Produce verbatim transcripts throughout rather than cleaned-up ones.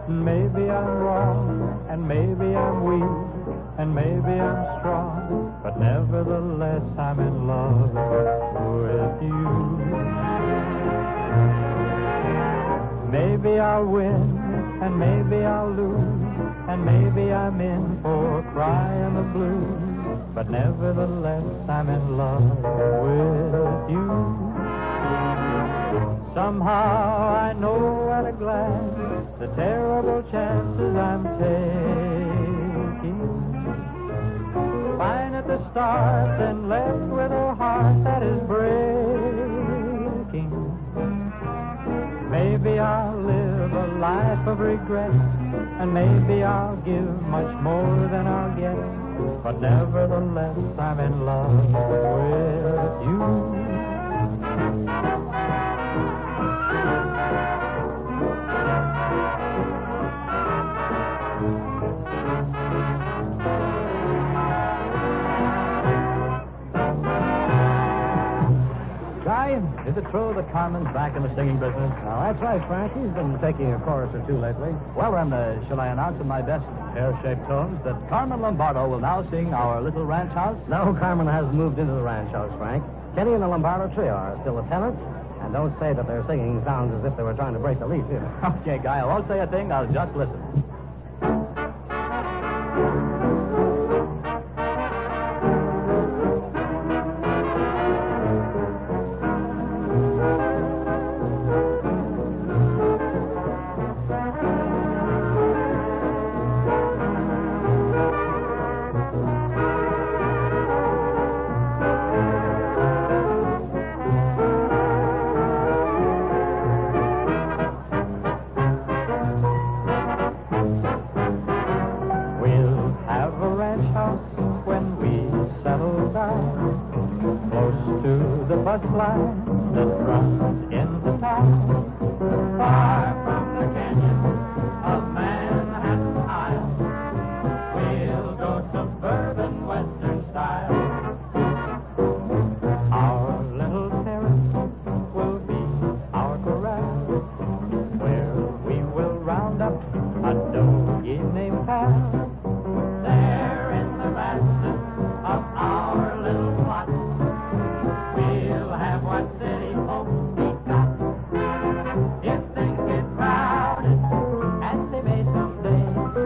Maybe I'm wrong, and maybe I'm weak, and maybe I'm strong, but nevertheless I'm in love with you. Maybe I'll win, and maybe I'll lose, and maybe I'm in for crying the blues, but nevertheless I'm in love with you. Somehow I know at a glance the terrible chances I'm taking. Fine at the start, then left with a heart that is breaking. Maybe I'll live a life of regret, and maybe I'll give much more than I'll get, but nevertheless I'm in love with you. Is it true that Carmen's back in the singing business? Oh, that's right, Frank. He's been taking a chorus or two lately. Well, then, uh, shall I announce in my best pear-shaped tones that Carmen Lombardo will now sing Our Little Ranch House? No, Carmen hasn't moved into the ranch house, Frank. Kenny and the Lombardo Trio are still the tenants. And don't say that their singing sounds as if they were trying to break the lease, either. Okay, Guy, I won't say a thing. I'll just listen. Bus line that runs into town, far from the canyon of Manhattan Isle. We'll go suburban western style. Our little terrace will be our corral, where we will round up a doggy named Pal. There in the vastness of our little plot, we'll have what city folks need got. If things get crowded, and they may someday,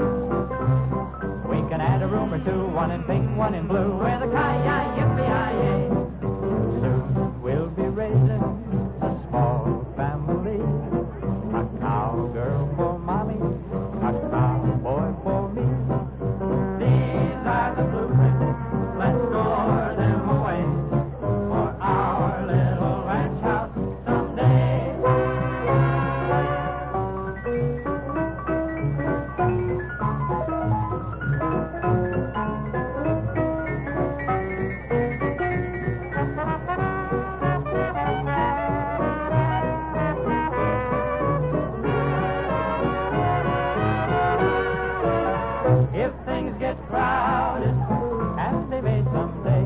we can add a room or two, one in pink, one in blue, with a ki-yi-yippee-yi-yay. Soon we'll be raising a small family, a cowgirl for mommy, a cowboy for me. These are the blueprints, let's store them away for our little ranch house someday. If things get crowded, and they may someday,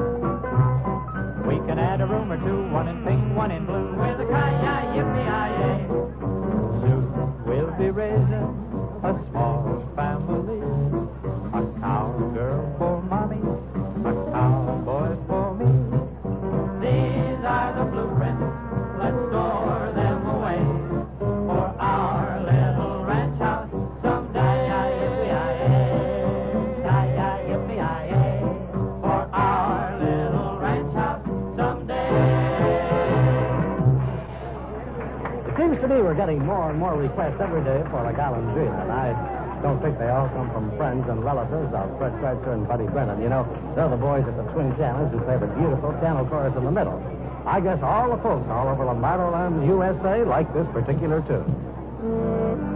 we can add a room or two, one in pink, one in blue, with a ki-yi-yippee-yi-yay. Soon we'll be raising a small family, a cowgirl for mommy, a cowboy for me. These are the blueprints, let's store them away for our little ranch house someday. Yi-yi-yippee-yi-yay, for our little ranch house someday. It seems to me we're getting more and more requests every day for a gallant dream, and I don't think they all come from friends and relatives of Fred Kreitzer and Buddy Brennan. You know, they're the boys at the Twin Channels who play the beautiful channel chorus in the middle. I guess all the folks all over Lombardo land, U S A, like this particular tune.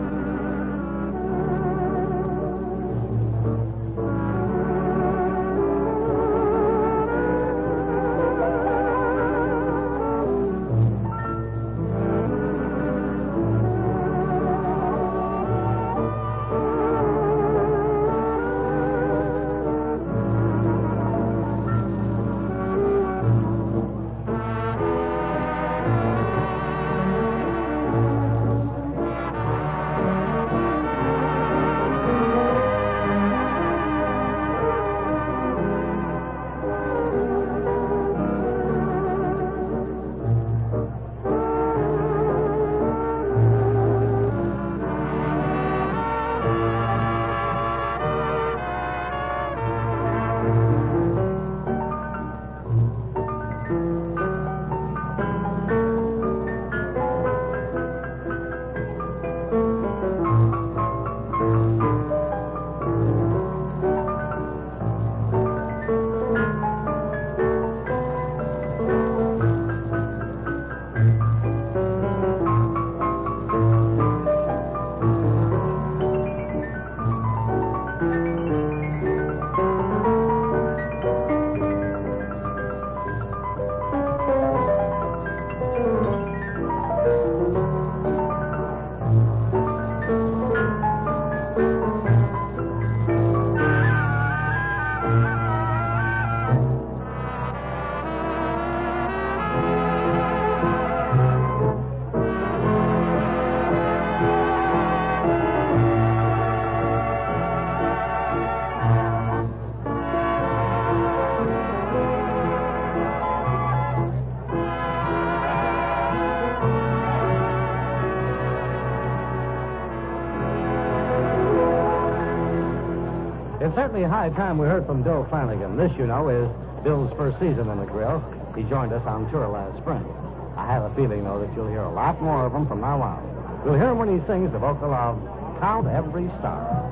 It's certainly high time we heard from Bill Flanagan. This, you know, is Bill's first season in the grill. He joined us on tour last spring. I have a feeling, though, that you'll hear a lot more of him from now on. We'll hear him when he sings the vocal of Count Every Star.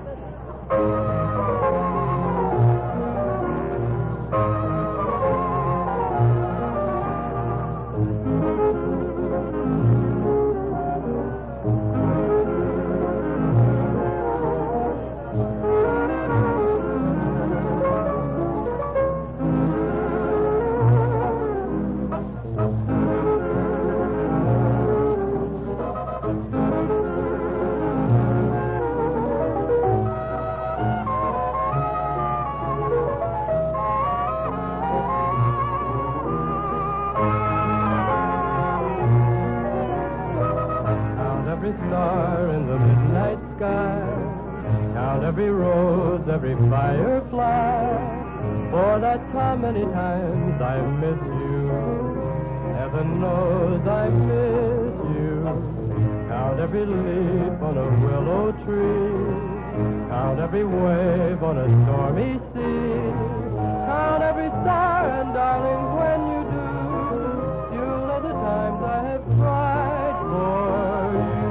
Every rose, every firefly, for that's how many times I miss you. Heaven knows I miss you. Count every leaf on a willow tree, count every wave on a stormy sea, count every star, and darling, when you do, you'll know the times I have cried for you.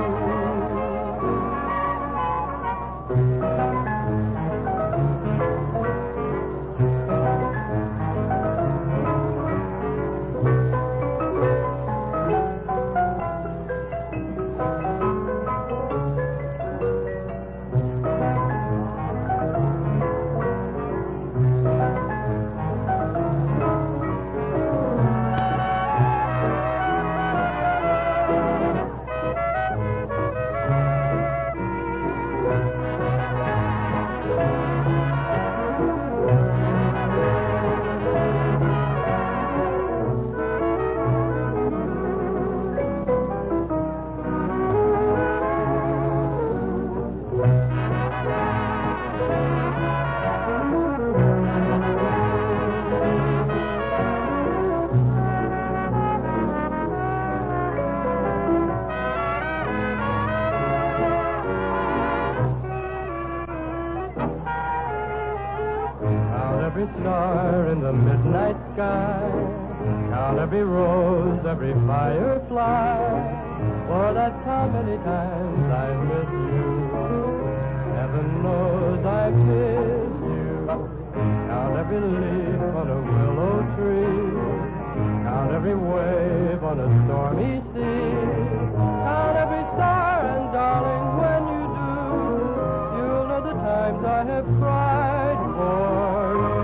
Every star in the midnight sky, count every rose, every firefly, for that's how many times I miss you. Heaven knows I miss you. Count every leaf on a willow tree, count every wave on a stormy sea, count every star, and darling, when you do, you'll know the times I have cried for you.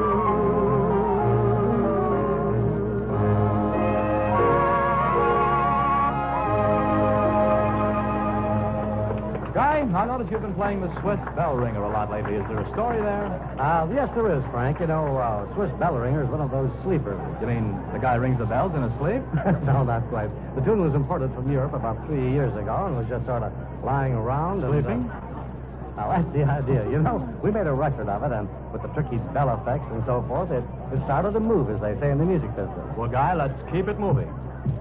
Guy, I noticed you've been playing the Swiss bell ringer a lot lately. Is there a story there? Uh, yes, there is, Frank. You know, uh, Swiss bell ringer is one of those sleepers. You mean the guy rings the bells in his sleep? No, not quite. The tune was imported from Europe about three years ago and was just sort of lying around. Sleeping? And, uh, now, that's the idea. You know, we made a record of it, and with the tricky bell effects and so forth, it, it started to move, as they say in the music business. Well, Guy, let's keep it moving.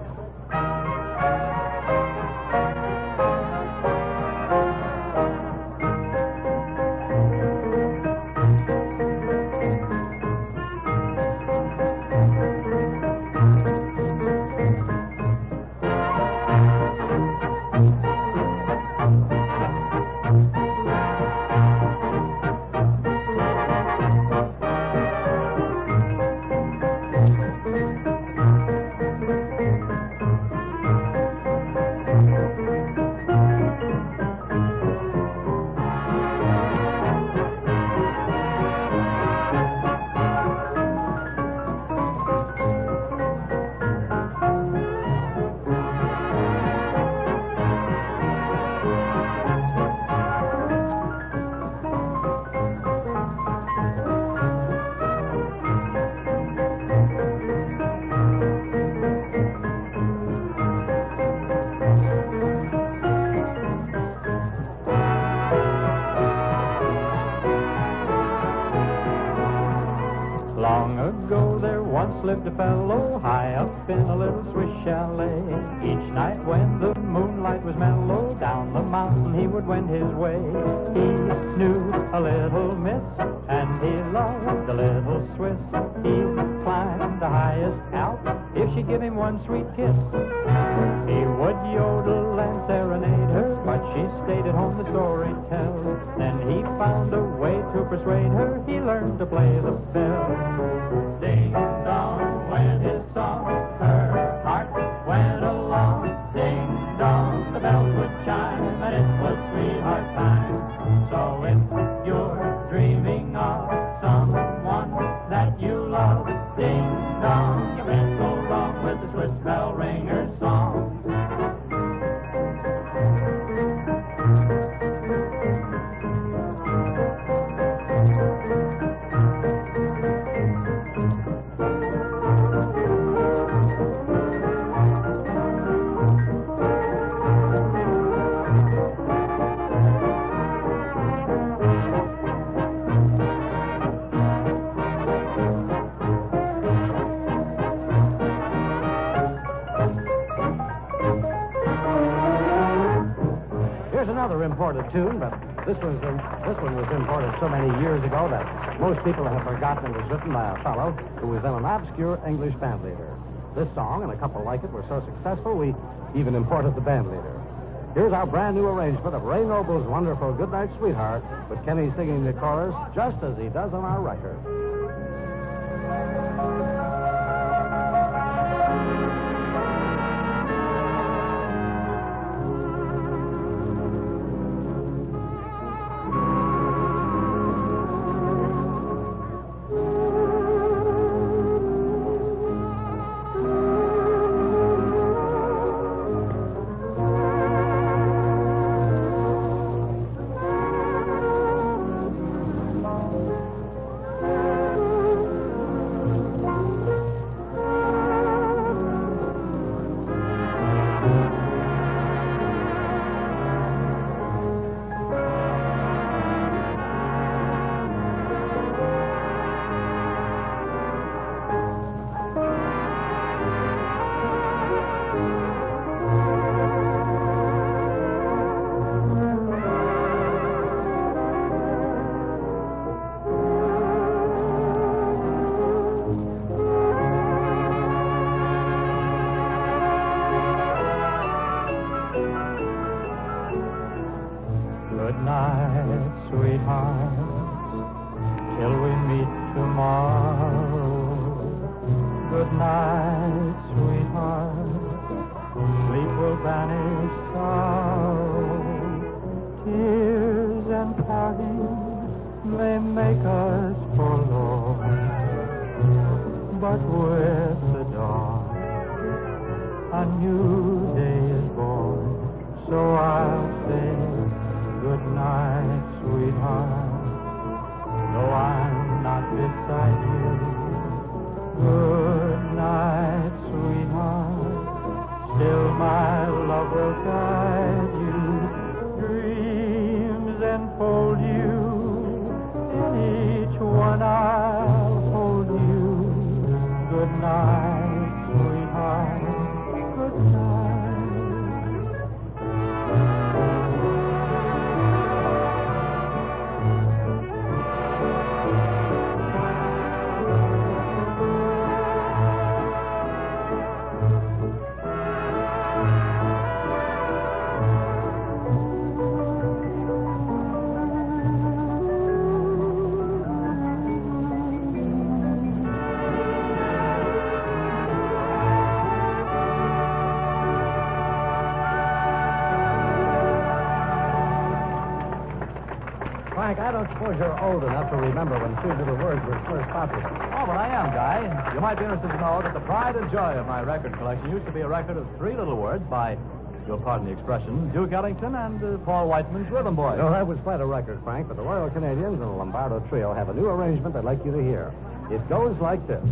Long ago there once lived a fellow high up in a little Swiss chalet. Each night when the moonlight was mellow, down the mountain he would wend his way. He knew a little miss, and he loved a little Swiss. He'd climb the highest Alp if she'd give him one sweet kiss. He would yodel and serenade her, but she stayed at home, the story tells. Then he found a way to persuade her, he learned to play the bell. Ding dong went his song, her heart went along. Ding dong, the bells would chime, and it was sweetheart time. So if you're dreaming of someone that you love, ding dong, you can't go wrong with the Swiss bell ringer song. Another imported tune, but this was in, this one was imported so many years ago that most people have forgotten it was written by a fellow who was then an obscure English band leader. This song and a couple like it were so successful we even imported the band leader. Here's our brand new arrangement of Ray Noble's wonderful Goodnight Sweetheart, with Kenny singing the chorus just as he does on our record. Good night, sweetheart, till we meet tomorrow. Good night, sweetheart, sleep will banish sorrow. Tears and parting may make us forlorn, but with the dawn, a new day is born. So I'll say good night, sweetheart, though I'm not beside you. Good night, sweetheart, still my love will guide you. Dreams enfold you, in each one I'll hold you. Good night, sweetheart, good night. Frank, I don't suppose you're old enough to remember when Three Little Words was first popular. Oh, but I am, Guy. You might be interested to know that the pride and joy of my record collection used to be a record of Three Little Words by, you'll pardon the expression, Duke Ellington and uh, Paul Whiteman's Rhythm Boys. No, that was quite a record, Frank, but the Royal Canadians and the Lombardo Trio have a new arrangement I'd like you to hear. It goes like this.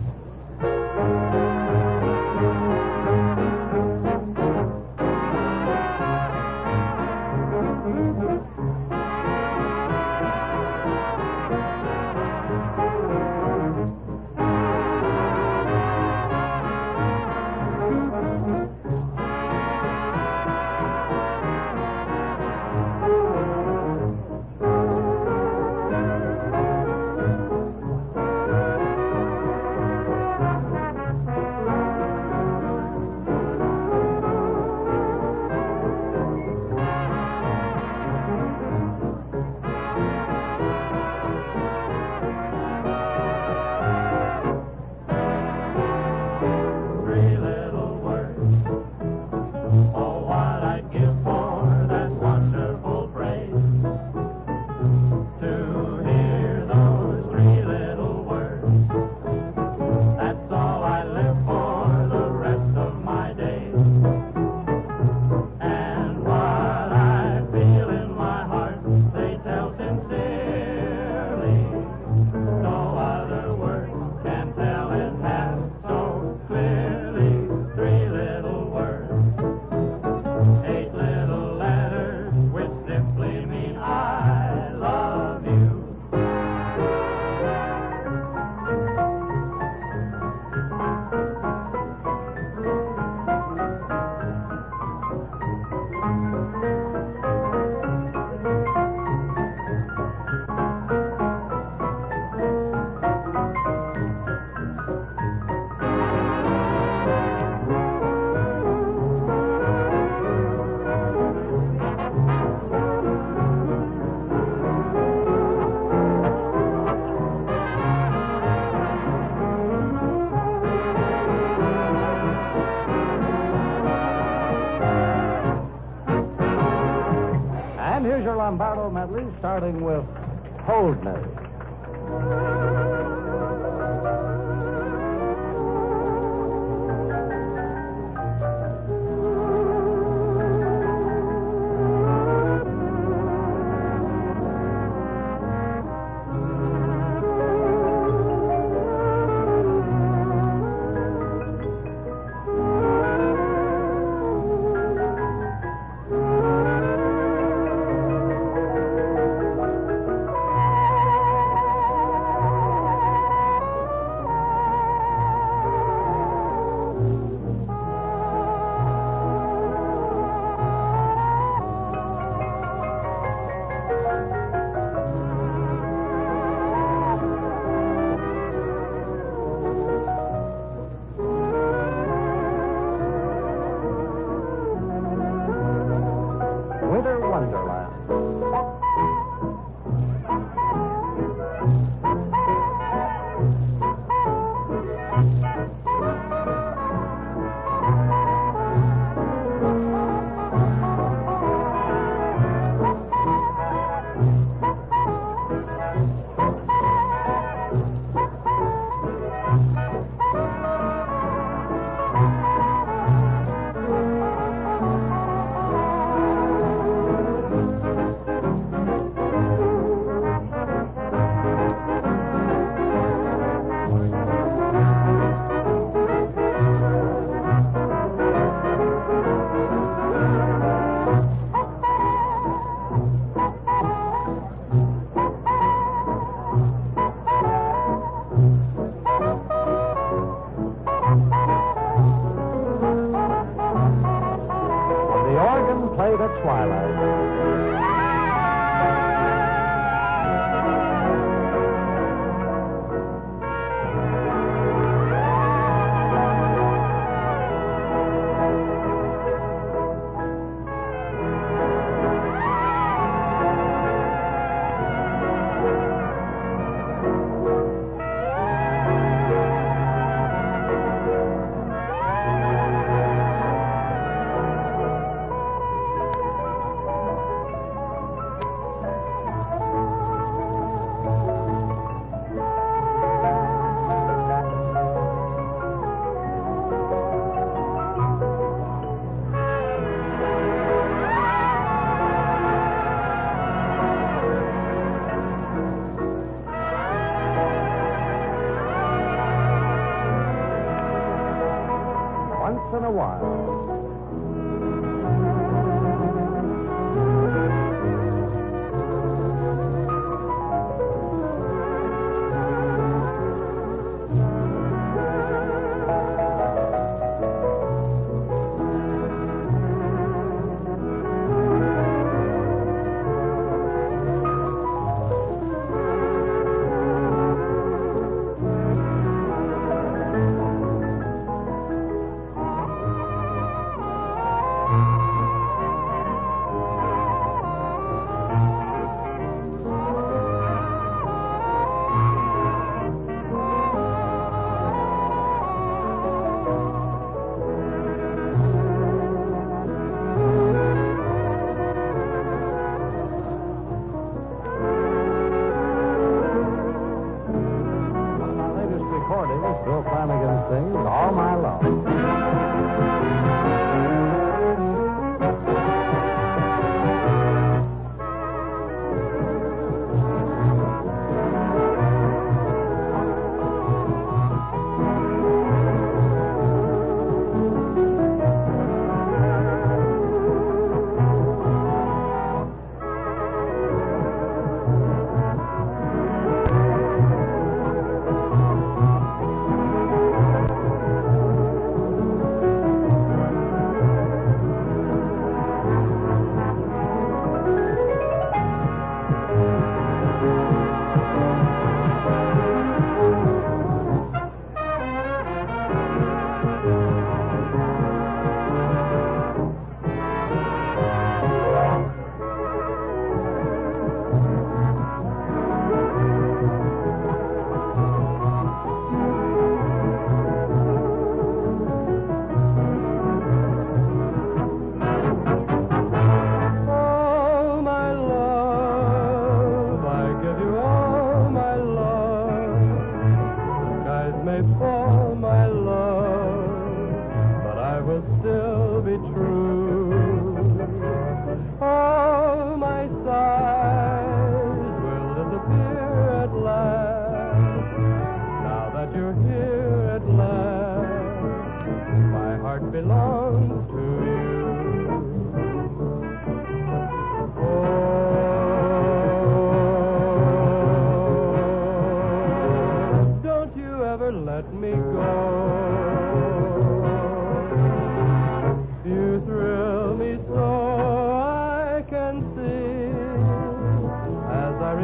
Lombardo medley, starting with Hold Me. Played at twilight. Once in a while.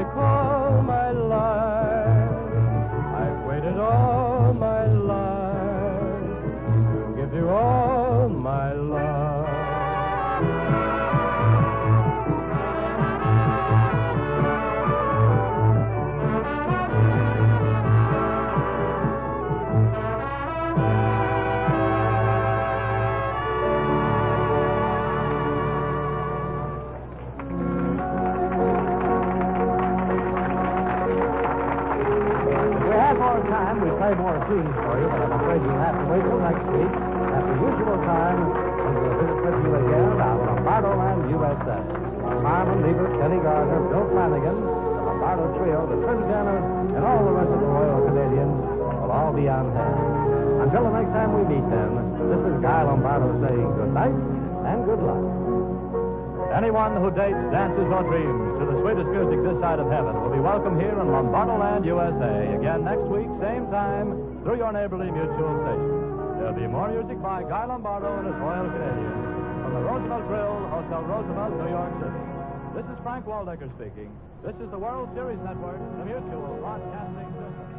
recall my life. I've waited all my life to give you all my love. Time we play more tunes for you, but I'm afraid you'll have to wait till next week at the usual time when we'll visit with you again on Lombardo Land, U S A. Harmon, Lieber, Kenny Gardner, Bill Flanagan, the Lombardo Trio, the Twin Tenors, and all the rest of the Royal Canadians will all be on hand. Until the next time we meet then, this is Guy Lombardo saying good night and good luck. Anyone who dates, dances, or dreams to the sweetest music this side of heaven will be welcome here in Lombardo Land, U S A. Again next week, same time, through your neighborly mutual station. There'll be more music by Guy Lombardo and his Royal Canadians from the Roosevelt Grill, Hotel Roosevelt, New York City. This is Frank Waldecker speaking. This is the World Series Network, the Mutual Broadcasting System.